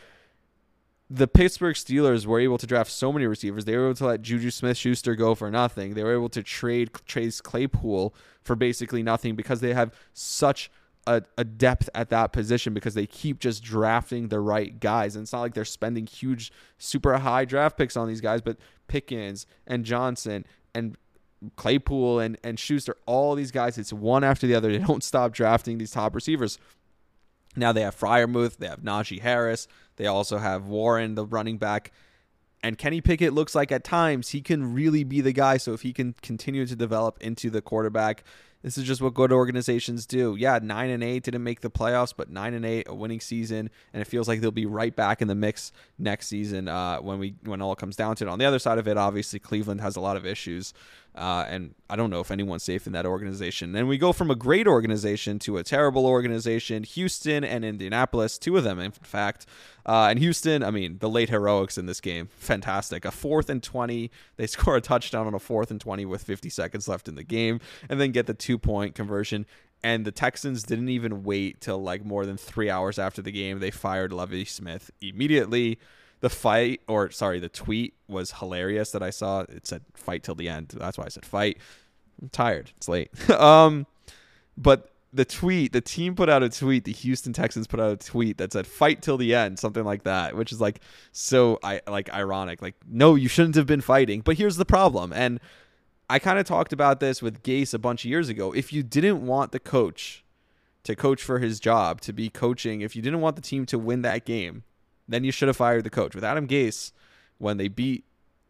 The Pittsburgh Steelers were able to draft so many receivers. They were able to let Juju Smith-Schuster go for nothing. They were able to trade Chase Claypool for basically nothing because they have such a, a depth at that position because they keep just drafting the right guys. And it's not like they're spending huge, super high draft picks on these guys, but Pickens and Johnson and Claypool and, and Schuster, all these guys, it's one after the other. They don't stop drafting these top receivers. Now they have Freiermuth, they have Najee Harris, they also have Warren, the running back, and Kenny Pickett looks like at times he can really be the guy. So if he can continue to develop into the quarterback, this is just what good organizations do. Yeah, nine and eight didn't make the playoffs, but nine and eight, a winning season, and it feels like they'll be right back in the mix next season uh, when we when all comes down to it. On the other side of it, obviously Cleveland has a lot of issues, uh, and I don't know if anyone's safe in that organization. And we go from a great organization to a terrible organization. Houston and Indianapolis, two of them, in fact. Uh, and Houston, I mean, the late heroics in this game, fantastic. A fourth and twenty, they score a touchdown on a fourth and twenty with fifty seconds left in the game, and then get the two-point conversion. And the Texans didn't even wait till like more than three hours after the game. They fired Lovie Smith immediately. The fight, or sorry, the tweet was hilarious that I saw. It said fight till the end. That's why I said fight. I'm tired. It's late. um, but the tweet, the team put out a tweet. The Houston Texans put out a tweet that said fight till the end, something like that, which is like so I like ironic. Like, no, you shouldn't have been fighting. But here's the problem. And I kind of talked about this with Gase a bunch of years ago. If you didn't want the coach to coach for his job, to be coaching, if you didn't want the team to win that game, then you should have fired the coach. With Adam Gase, when they beat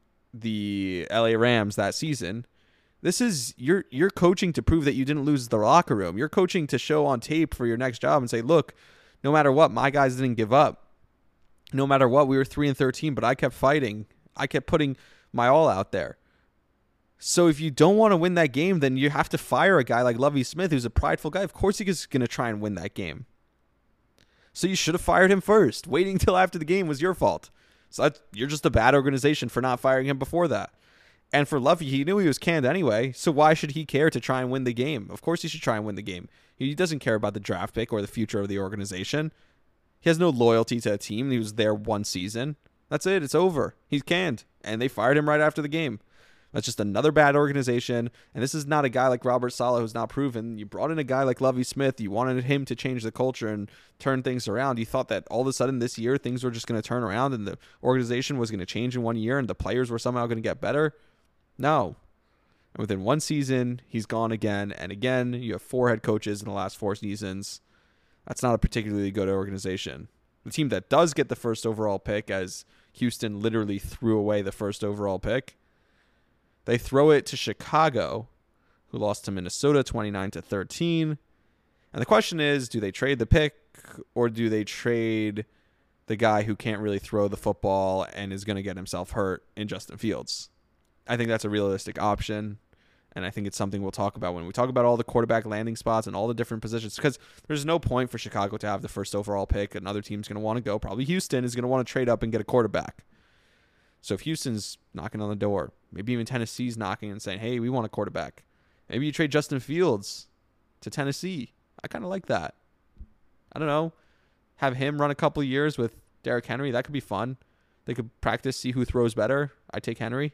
the L A Rams that season, this is you're you're coaching to prove that you didn't lose the locker room. You're coaching to show on tape for your next job and say, look, no matter what, my guys didn't give up. No matter what, we were three and thirteen, but I kept fighting. I kept putting my all out there. So if you don't want to win that game, then you have to fire a guy like Lovie Smith, who's a prideful guy. Of course he's going to try and win that game. So you should have fired him first. Waiting until after the game was your fault. So that's, you're just a bad organization for not firing him before that. And for Lovie, he knew he was canned anyway, so why should he care to try and win the game? Of course he should try and win the game. He doesn't care about the draft pick or the future of the organization. He has no loyalty to a team. He was there one season. That's it. It's over. He's canned. And they fired him right after the game. That's just another bad organization. And this is not a guy like Robert Saleh who's not proven. You brought in a guy like Lovie Smith. You wanted him to change the culture and turn things around. You thought that all of a sudden this year things were just going to turn around and the organization was going to change in one year and the players were somehow going to get better. No. And within one season, he's gone again. And again, you have four head coaches in the last four seasons. That's not a particularly good organization. The team that does get the first overall pick, as Houston literally threw away the first overall pick, they throw it to Chicago, who lost to Minnesota twenty-nine to thirteen. And the question is, do they trade the pick or do they trade the guy who can't really throw the football and is going to get himself hurt in Justin Fields? I think that's a realistic option, and I think it's something we'll talk about when we talk about all the quarterback landing spots and all the different positions, because there's no point for Chicago to have the first overall pick. Another team's going to want to go. Probably Houston is going to want to trade up and get a quarterback. So if Houston's knocking on the door, maybe even Tennessee's knocking and saying, hey, we want a quarterback. Maybe you trade Justin Fields to Tennessee. I kind of like that. I don't know. Have him run a couple of years with Derrick Henry. That could be fun. They could practice, see who throws better. I take Henry.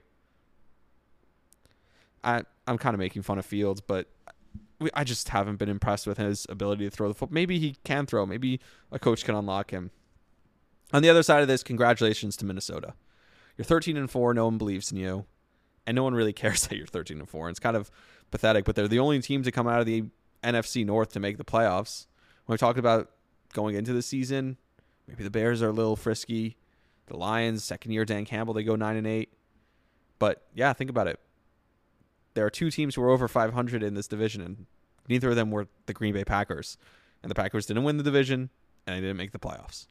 I, I'm kind of making fun of Fields, but we, I just haven't been impressed with his ability to throw the football. Maybe he can throw. Maybe a coach can unlock him. On the other side of this, congratulations to Minnesota. You're thirteen and four. No one believes in you, and no one really cares that you're thirteen and four. It's kind of pathetic, but they're the only team to come out of the N F C North to make the playoffs. When we talked about going into the season, maybe the Bears are a little frisky. The Lions, second year Dan Campbell, they go nine and eight. But yeah, think about it. There are two teams who are over five hundred in this division, and neither of them were the Green Bay Packers. And the Packers didn't win the division, and they didn't make the playoffs.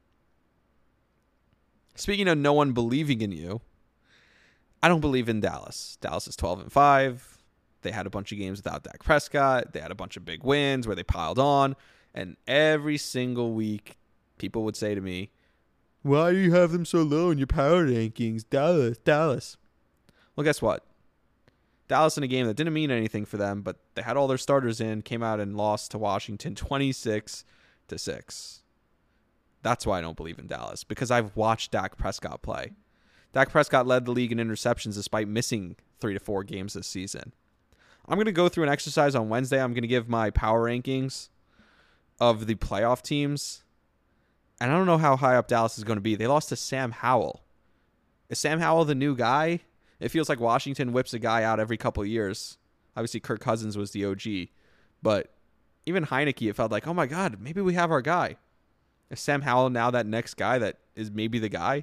Speaking of no one believing in you, I don't believe in Dallas. Dallas is twelve and five. They had a bunch of games without Dak Prescott. They had a bunch of big wins where they piled on. And every single week, people would say to me, why do you have them so low in your power rankings? Dallas, Dallas. Well, guess what? Dallas in a game that didn't mean anything for them, but they had all their starters in, came out and lost to Washington twenty-six to six. That's why I don't believe in Dallas, because I've watched Dak Prescott play. Dak Prescott led the league in interceptions despite missing three to four games this season. I'm going to go through an exercise on Wednesday. I'm going to give my power rankings of the playoff teams. And I don't know how high up Dallas is going to be. They lost to Sam Howell. Is Sam Howell the new guy? It feels like Washington whips a guy out every couple of years. Obviously, Kirk Cousins was the O G. But even Heineke, it felt like, oh my God, maybe we have our guy. Is Sam Howell now that next guy that is maybe the guy?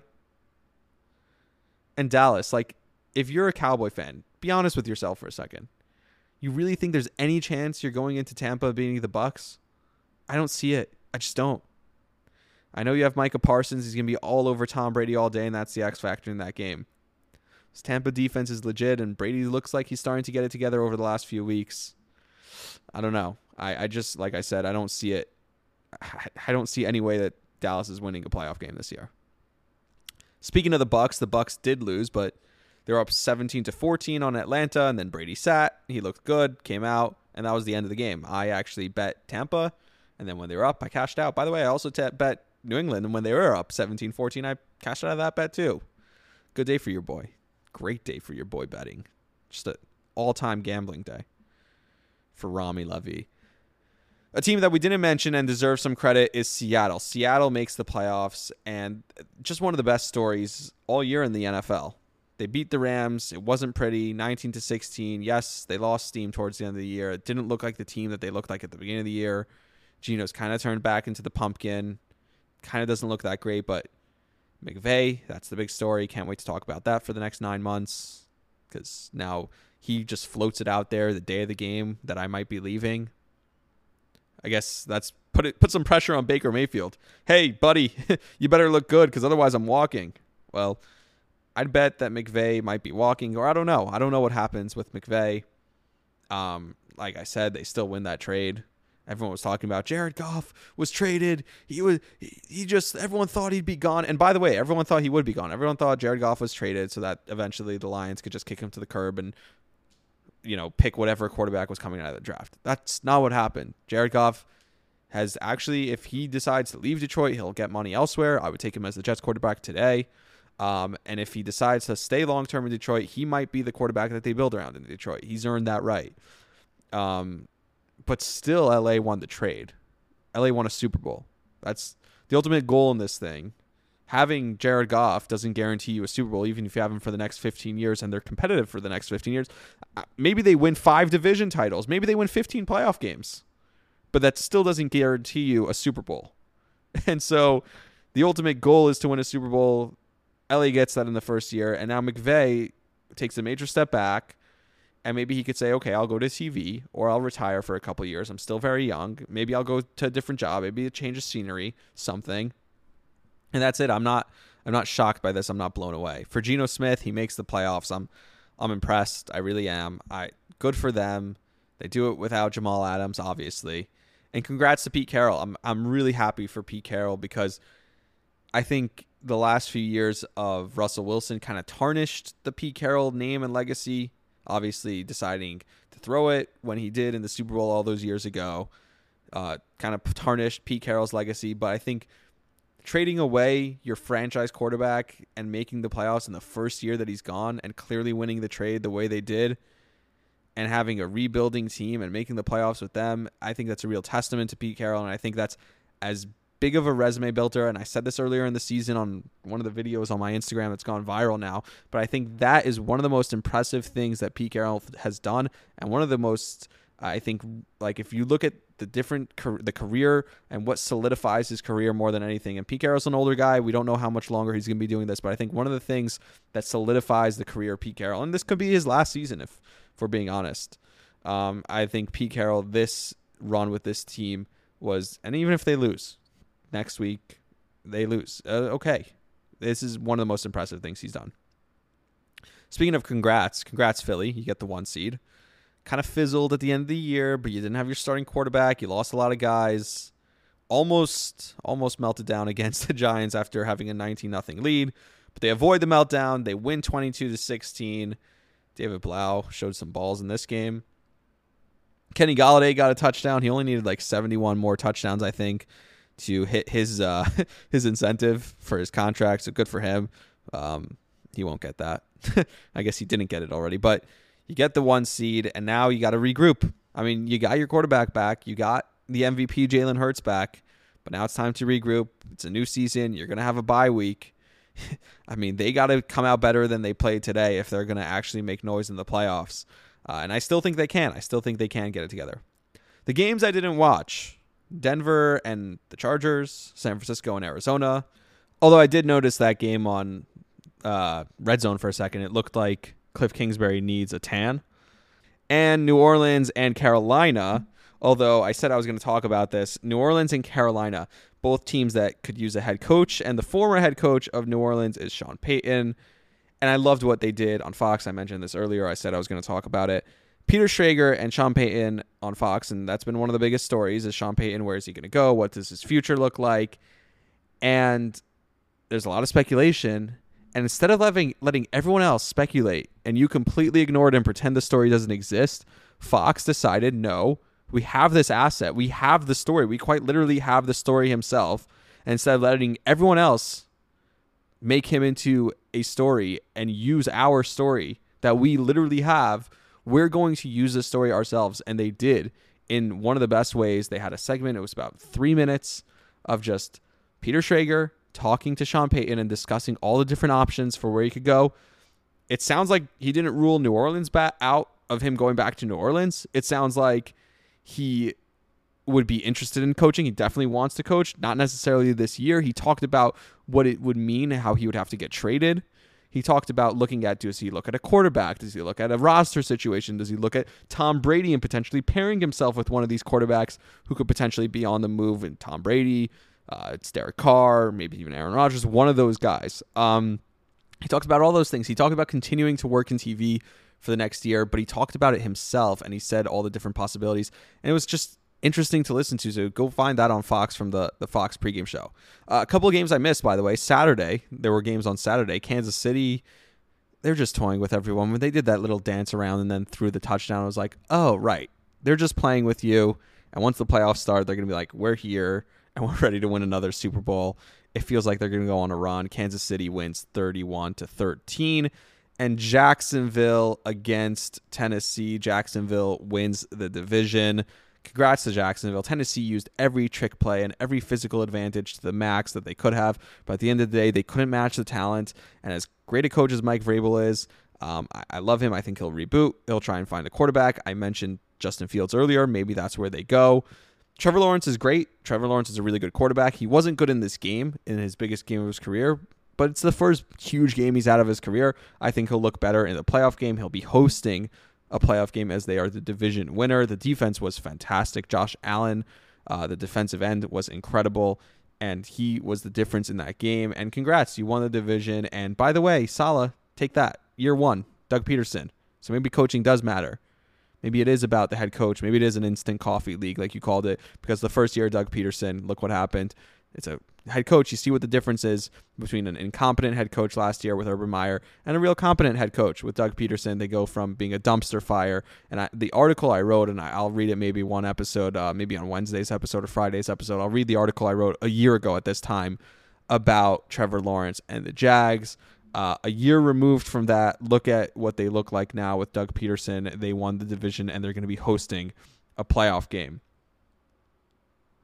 And Dallas, like, if you're a Cowboy fan, be honest with yourself for a second. You really think there's any chance you're going into Tampa beating the Bucs? I don't see it. I just don't. I know you have Micah Parsons. He's going to be all over Tom Brady all day, and that's the X factor in that game. This Tampa defense is legit, and Brady looks like he's starting to get it together over the last few weeks. I don't know. I, I just, like I said, I don't see it. I, I don't see any way that Dallas is winning a playoff game this year. Speaking of the Bucs, the Bucs did lose, but they're up seventeen to fourteen on Atlanta, and then Brady sat. He looked good, came out, and that was the end of the game. I actually bet Tampa, and then when they were up, I cashed out. By the way, I also t- bet New England, and when they were up seventeen fourteen, I cashed out of that bet too. Good day for your boy. Great day for your boy betting. Just an all-time gambling day for Rami Levy. A team that we didn't mention and deserves some credit is Seattle. Seattle makes the playoffs, and just one of the best stories all year in the N F L. They beat the Rams. It wasn't pretty, nineteen to sixteen. Yes, they lost steam towards the end of the year. It didn't look like the team that they looked like at the beginning of the year. Geno's kind of turned back into the pumpkin. Kind of doesn't look that great, but McVay, that's the big story. Can't wait to talk about that for the next nine months because now he just floats it out there the day of the game that I might be leaving. I guess that's put it put some pressure on Baker Mayfield. Hey, buddy, you better look good because otherwise I'm walking. Well, I'd bet that McVay might be walking, or I don't know. I don't know what happens with McVay. Um, like I said, they still win that trade. Everyone was talking about Jared Goff was traded. He was he, he just everyone thought he'd be gone. And by the way, everyone thought he would be gone. Everyone thought Jared Goff was traded so that eventually the Lions could just kick him to the curb and, you know, pick whatever quarterback was coming out of the draft. That's not what happened. Jared Goff has actually, if he decides to leave Detroit, he'll get money elsewhere. I would take him as the Jets quarterback today. Um, and if he decides to stay long-term in Detroit, he might be the quarterback that they build around in Detroit. He's earned that right. Um, but still, L A won the trade. L A won a Super Bowl. That's the ultimate goal in this thing. Having Jared Goff doesn't guarantee you a Super Bowl, even if you have him for the next fifteen years and they're competitive for the next fifteen years. Maybe they win five division titles. Maybe they win fifteen playoff games. But that still doesn't guarantee you a Super Bowl. And so the ultimate goal is to win a Super Bowl. L A gets that in the first year, and now McVay takes a major step back, and maybe he could say, okay, I'll go to T V, or I'll retire for a couple of years. I'm still very young. Maybe I'll go to a different job. Maybe a change of scenery, something. And that's it. I'm not I'm not shocked by this. I'm not blown away. For Geno Smith, he makes the playoffs. I'm I'm impressed. I really am. I good for them. They do it without Jamal Adams, obviously. And congrats to Pete Carroll. I'm I'm really happy for Pete Carroll because I think the last few years of Russell Wilson kind of tarnished the Pete Carroll name and legacy, obviously deciding to throw it when he did in the Super Bowl all those years ago, uh, kind of tarnished Pete Carroll's legacy. But I think trading away your franchise quarterback and making the playoffs in the first year that he's gone and clearly winning the trade the way they did and having a rebuilding team and making the playoffs with them, I think that's a real testament to Pete Carroll, and I think that's as big of a resume builder, and I said this earlier in the season on one of the videos on my Instagram that's gone viral now, but I think that is one of the most impressive things that Pete Carroll has done, and one of the most, I think, like if you look at the different the career and what solidifies his career more than anything, and Pete Carroll's an older guy, we don't know how much longer he's going to be doing this, but I think one of the things that solidifies the career of Pete Carroll, and this could be his last season if, if we're being honest, um, I think Pete Carroll, this run with this team was, and even if they lose next week, they lose. Uh, okay. This is one of the most impressive things he's done. Speaking of congrats, congrats, Philly. You get the one seed. Kind of fizzled at the end of the year, but you didn't have your starting quarterback. You lost a lot of guys. Almost, almost melted down against the Giants after having a nineteen nothing lead. But they avoid the meltdown. They win twenty-two to sixteen. David Blau showed some balls in this game. Kenny Golladay got a touchdown. He only needed like seventy-one more touchdowns, I think, to hit his uh, his incentive for his contract. So good for him. Um, he won't get that. I guess he didn't get it already. But you get the one seed, and now you got to regroup. I mean, you got your quarterback back. You got the M V P Jalen Hurts back. But now it's time to regroup. It's a new season. You're going to have a bye week. I mean, they got to come out better than they played today if they're going to actually make noise in the playoffs. Uh, and I still think they can. I still think they can get it together. The games I didn't watch, Denver and the Chargers, San Francisco and Arizona. Although I did notice that game on uh, Red Zone for a second. It looked like Cliff Kingsbury needs a tan. And New Orleans and Carolina, although I said I was going to talk about this, New Orleans and Carolina, both teams that could use a head coach. And the former head coach of New Orleans is Sean Payton. And I loved what they did on Fox. I mentioned this earlier. I said I was going to talk about it. Peter Schrager and Sean Payton on Fox, and that's been one of the biggest stories, is Sean Payton, where is he going to go? What does his future look like? And there's a lot of speculation. And instead of letting, letting everyone else speculate and you completely ignore it and pretend the story doesn't exist, Fox decided, no, we have this asset. We have the story. We quite literally have the story himself. And instead of letting everyone else make him into a story and use our story that we literally have, we're going to use this story ourselves. And they did in one of the best ways. They had a segment. It was about three minutes of just Peter Schrager talking to Sean Payton and discussing all the different options for where he could go. It sounds like he didn't rule New Orleans back out of him going back to New Orleans. It sounds like he would be interested in coaching. He definitely wants to coach, not necessarily this year. He talked about what it would mean, how he would have to get traded. He talked about looking at, does he look at a quarterback? Does he look at a roster situation? Does he look at Tom Brady and potentially pairing himself with one of these quarterbacks who could potentially be on the move? And Tom Brady, uh, it's Derek Carr, maybe even Aaron Rodgers, one of those guys. Um, he talked about all those things. He talked about continuing to work in T V for the next year, but he talked about it himself, and he said all the different possibilities. And it was just interesting to listen to, so go find that on Fox from the, the Fox pregame show. Uh, a couple of games I missed, by the way. Saturday, there were games on Saturday. Kansas City, they're just toying with everyone. When they did that little dance around and then threw the touchdown, I was like, oh, right. They're just playing with you, and once the playoffs start, they're going to be like, we're here, and we're ready to win another Super Bowl. It feels like they're going to go on a run. Kansas City wins thirty-one to thirteen. And Jacksonville against Tennessee. Jacksonville wins the division. Congrats to Jacksonville. Tennessee used every trick play and every physical advantage to the max that they could have. But at the end of the day, they couldn't match the talent. And as great a coach as Mike Vrabel is, um, I, I love him. I think he'll reboot. He'll try and find a quarterback. I mentioned Justin Fields earlier. Maybe that's where they go. Trevor Lawrence is great. Trevor Lawrence is a really good quarterback. He wasn't good in this game, in his biggest game of his career, but it's the first huge game he's out of his career. I think he'll look better in the playoff game. He'll be hosting a playoff game as they are the division winner. The defense was fantastic. Josh Allen, uh, the defensive end, was incredible, and he was the difference in that game. And congrats, you won the division. And by the way, Saleh, take that. Year one, Doug Peterson. So maybe coaching does matter. Maybe it is about the head coach. Maybe it is an instant coffee league, like you called it, because the first year of Doug Peterson, look what happened. It's a head coach. You see what the difference is between an incompetent head coach last year with Urban Meyer and a real competent head coach with Doug Peterson. They go from being a dumpster fire. And I, the article I wrote, and I, I'll read it maybe one episode, uh, maybe on Wednesday's episode or Friday's episode. I'll read the article I wrote a year ago at this time about Trevor Lawrence and the Jags. Uh, a year removed from that, look at what they look like now with Doug Peterson. They won the division, and they're going to be hosting a playoff game.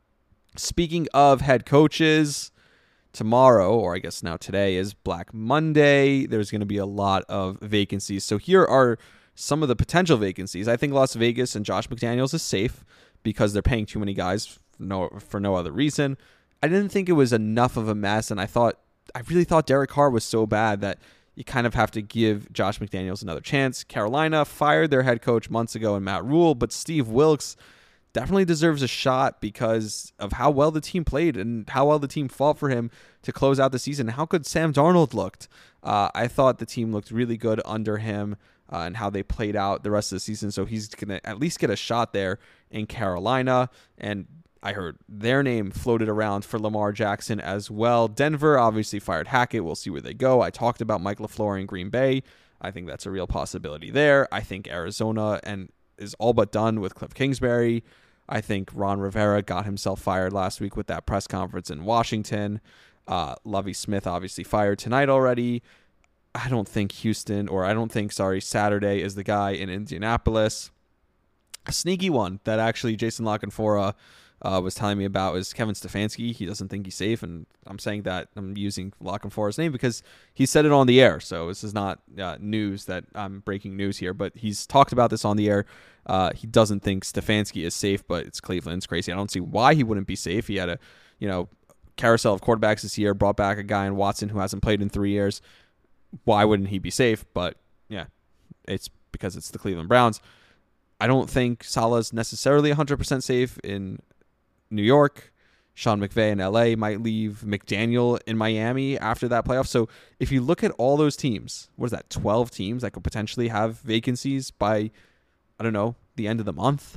Speaking of head coaches, tomorrow, or I guess now today, is Black Monday. There's going to be a lot of vacancies. So here are some of the potential vacancies. I think Las Vegas and Josh McDaniels is safe because they're paying too many guys for no, for no other reason. I didn't think it was enough of a mess, and I thought I really thought Derek Carr was so bad that you kind of have to give Josh McDaniels another chance. Carolina fired their head coach months ago in Matt Rule, but Steve Wilkes definitely deserves a shot because of how well the team played and how well the team fought for him to close out the season. How good Sam Darnold looked. Uh, I thought the team looked really good under him uh, and how they played out the rest of the season. So he's going to at least get a shot there in Carolina. And I heard their name floated around for Lamar Jackson as well. Denver obviously fired Hackett. We'll see where they go. I talked about Mike LaFleur in Green Bay. I think that's a real possibility there. I think Arizona and is all but done with Cliff Kingsbury. I think Ron Rivera got himself fired last week with that press conference in Washington. Uh, Lovie Smith obviously fired tonight already. I don't think Houston, or I don't think, sorry, Saturday is the guy in Indianapolis. A sneaky one that actually Jason LaCanfora uh, was telling me about is Kevin Stefanski. He doesn't think he's safe, and I'm saying that I'm using LaCanfora's name because he said it on the air. So this is not uh, news that I'm breaking news here, but he's talked about this on the air. Uh, he doesn't think Stefanski is safe, but it's Cleveland. It's crazy. I don't see why he wouldn't be safe. He had a, you know, carousel of quarterbacks this year, brought back a guy in Watson who hasn't played in three years. Why wouldn't he be safe? But yeah, it's because it's the Cleveland Browns. I don't think Saleh's necessarily one hundred percent safe in New York. Sean McVay in L A might leave McDaniel in Miami after that playoff. So if you look at all those teams, what is that, twelve teams that could potentially have vacancies by, I don't know, the end of the month?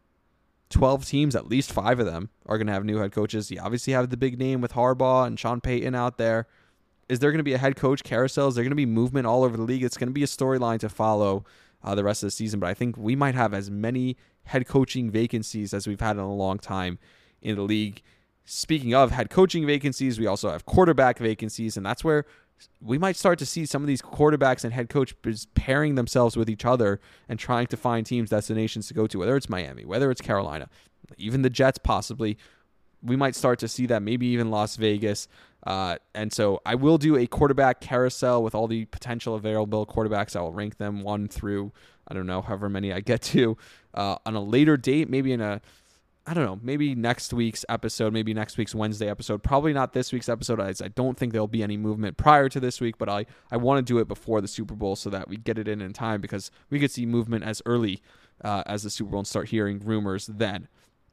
twelve teams, at least five of them are going to have new head coaches. You obviously have the big name with Harbaugh and Sean Payton out there. Is there going to be a head coach carousel? Is there going to be movement all over the league? It's going to be a storyline to follow uh, the rest of the season. But I think we might have as many head coaching vacancies as we've had in a long time in the league. Speaking of head coaching vacancies, we also have quarterback vacancies, and that's where we might start to see some of these quarterbacks and head coaches pairing themselves with each other and trying to find teams, destinations to go to, whether it's Miami, whether it's Carolina, even the Jets possibly. We might start to see that, maybe even Las Vegas. Uh, and so I will do a quarterback carousel with all the potential available quarterbacks. I will rank them one through, I don't know, however many I get to uh, on a later date, maybe in a, I don't know, maybe next week's episode, maybe next week's Wednesday episode, probably not this week's episode. I, I don't think there'll be any movement prior to this week, but I, I want to do it before the Super Bowl so that we get it in in time, because we could see movement as early uh, as the Super Bowl and start hearing rumors then.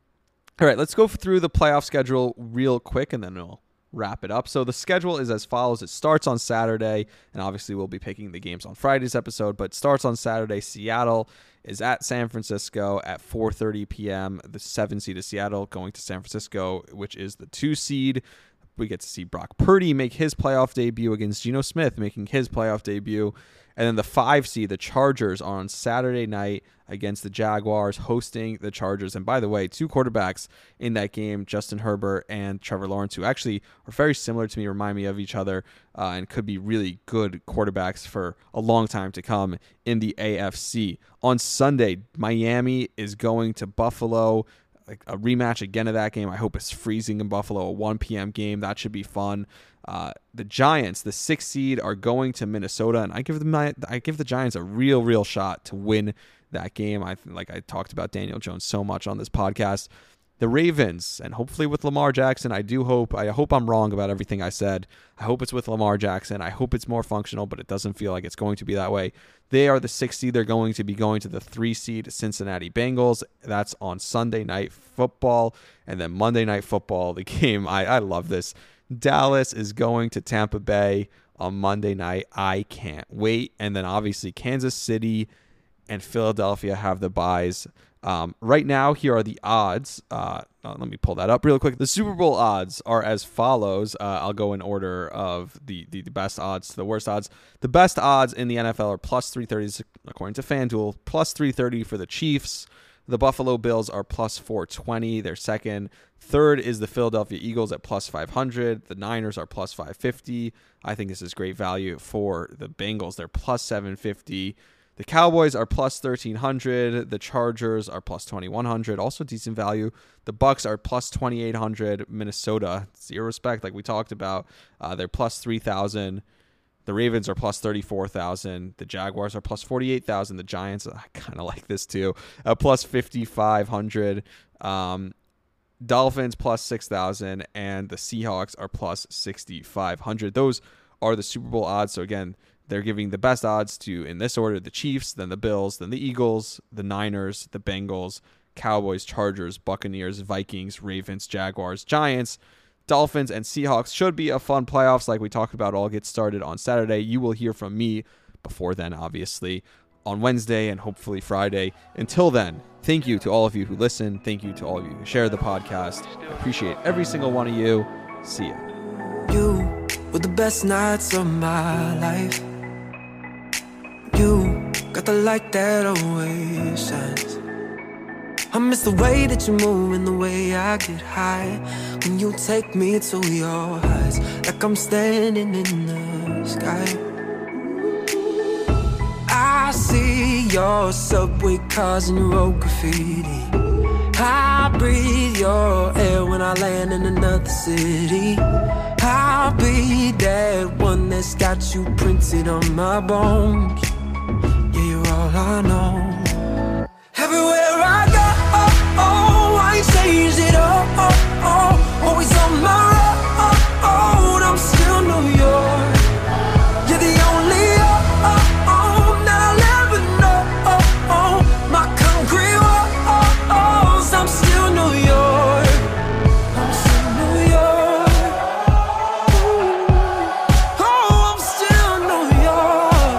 All right, let's go through the playoff schedule real quick, and then we'll wrap it up. So the schedule is as follows. It starts on Saturday, and obviously we'll be picking the games on Friday's episode, but it starts on Saturday. Seattle is at San Francisco at four thirty p.m. The seven seed is Seattle going to San Francisco, which is the two seed. We get to see Brock Purdy make his playoff debut against Geno Smith making his playoff debut. And then the five seed, the Chargers, are on Saturday night against the Jaguars, hosting the Chargers. And by the way, two quarterbacks in that game, Justin Herbert and Trevor Lawrence, who actually are very similar to me, remind me of each other, uh, and could be really good quarterbacks for a long time to come in the A F C. On Sunday, Miami is going to Buffalo. Like a rematch again of that game. I hope it's freezing in Buffalo, a one p.m. game. That should be fun. Uh, the Giants, the sixth seed, are going to Minnesota, and I give them I give the Giants a real, real shot to win that game. I like I talked about Daniel Jones so much on this podcast. The Ravens, and hopefully with Lamar Jackson, I do hope, I hope I'm wrong about everything I said. I hope it's with Lamar Jackson. I hope it's more functional, but it doesn't feel like it's going to be that way. They are the sixth seed. They're going to be going to the three seed Cincinnati Bengals. That's on Sunday Night Football. And then Monday Night Football, the game, I, I love this. Dallas is going to Tampa Bay on Monday night. I can't wait. And then obviously Kansas City and Philadelphia have the buys. Um, right now, here are the odds. Uh, uh, let me pull that up real quick. The Super Bowl odds are as follows. Uh, I'll go in order of the, the, the best odds to the worst odds. The best odds in the N F L are plus three thirty, according to FanDuel. Plus three thirty for the Chiefs. The Buffalo Bills are plus four twenty. They're second. Third is the Philadelphia Eagles at plus five hundred. The Niners are plus five fifty. I think this is great value for the Bengals. They're plus seven fifty. The Cowboys are plus thirteen hundred. The Chargers are plus twenty-one hundred. Also decent value. The Bucks are plus twenty-eight hundred. Minnesota, zero respect, like we talked about. Uh, they're plus three thousand. The Ravens are plus thirty-four thousand. The Jaguars are plus forty-eight thousand. The Giants, I kind of like this too, uh, plus fifty-five hundred. Um, Dolphins plus six thousand. And the Seahawks are plus sixty-five hundred. Those are the Super Bowl odds. So again, they're giving the best odds to, in this order, the Chiefs, then the Bills, then the Eagles, the Niners, the Bengals, Cowboys, Chargers, Buccaneers, Vikings, Ravens, Jaguars, Giants, Dolphins, and Seahawks. Should be a fun playoffs like we talked about. All get started on Saturday. You will hear from me before then, obviously, on Wednesday and hopefully Friday. Until then, thank you to all of you who listen. Thank you to all of you who share the podcast. I appreciate every single one of you. See ya. You were the best nights of my life. You got the light that always shines. I miss the way that you move and the way I get high when you take me to your heights, like I'm standing in the sky. I see your subway cars and your road graffiti. I breathe your air when I land in another city. I'll be that one that's got you printed on my bones. Yeah, you're all I know. Everywhere I go, oh, oh, I ain't changed it, oh, oh, oh. Always on my road, I'm still New York. You're the only, oh, oh, oh, that I'll ever know, oh, oh. My concrete walls, I'm still New York. I'm still New York. Ooh. Oh, I'm still New York.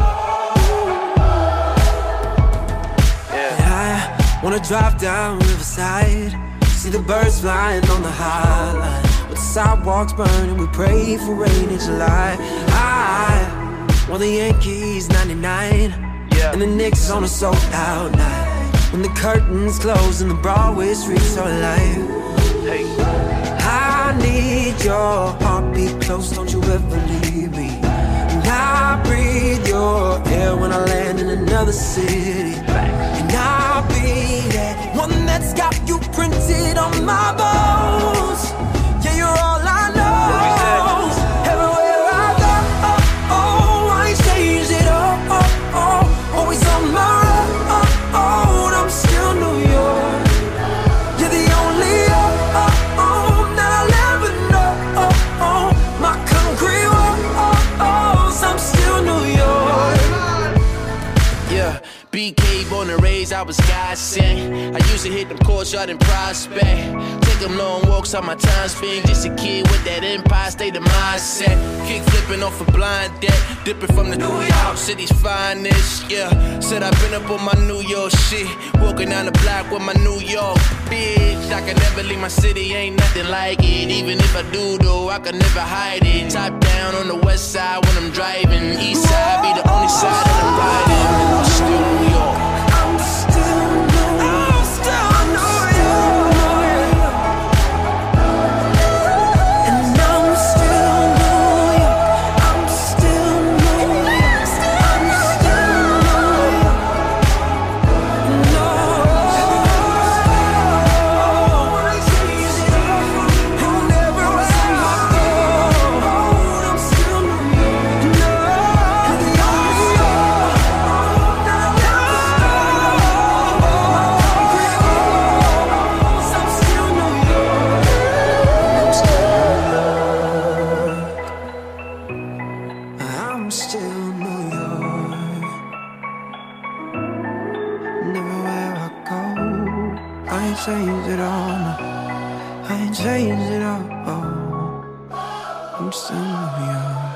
Ooh. Yeah. I wanna drive down Riverside, see the birds flying on the High Line. With the sidewalks burning, we pray for rain in July. I want the Yankees ninety-nine, yeah, and the Knicks on a sold out night. When the curtains close and the Broadway streets are alive. Hey. I need your heartbeat close, don't you ever leave me. And I breathe your air when I land in another city. And I'll be that one that's got you printed on my bones. Yeah, you're all I know. Everywhere I go, oh, oh, I ain't changed it, oh, oh, oh. Always on my road, I'm still New York. You're the only, oh, oh, oh, that I'll ever know, oh, oh. My concrete walls, I'm still New York. Yeah, B K born and raised, I was God sent. I used to hit them courtyard and prospect. Take them long walks on my time spent. Just a kid with that empire state of mindset. Kick flipping off a blind deck, dipping from the New York City's finest. Yeah, said I've been up on my New York shit. Walking down the block with my New York bitch. I can never leave my city, ain't nothing like it. Even if I do though, I can never hide it. Top down on the west side when I'm driving. East side be the only side that I'm riding. I'm still New York. I'm still New York. I'm still New York. And I'm still New York. I'm still New York. I'm still New York. No. I'll never let my go. I'm still New York. No. I'm still New York. And everywhere I go, I ain't changed it all, no. I ain't changed it all. I'm still New York.